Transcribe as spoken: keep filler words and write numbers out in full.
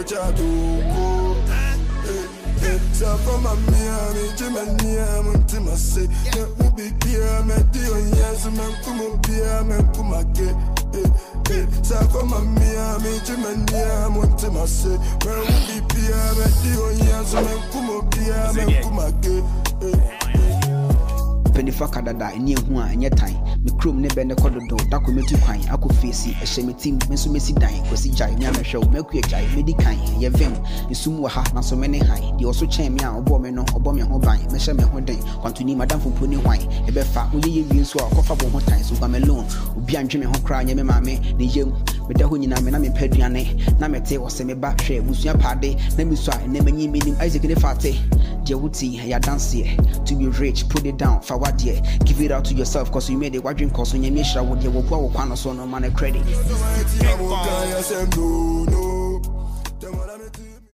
Chatuko. So from my Miami, Jimania, Montimase, let me be clear, me deal, yes, man, come up here, man, come again. So from my Miami, Jimania, Montimase, let me be clear, me deal, yes, man, come up here, man, come again. Penny for Canada, and near one and your time. Me crum never the corridor, documented crime. I could face it, a shame team, Miss Missy dying, was it giant, Yama show, milk your giant, medicine, your vim, and soon will have not so many high. They also chain me out, bomb no, or bomb your home vine, measure me one day, continue Madame for pony wine, a bed fat, will you use so cough up one time, so I'm alone, who be Jimmy home crying, your mammy, the young, with the Hunina, and I'm in Pedriane, Namete or semi back share, was your party, let me try, and never meaning Isaac in the party. Jawuti, ya dance here, to be rich, put it down, for what year, give it out to yourself, cause you made a watching cost on your mission with your walk, one or so no money credit.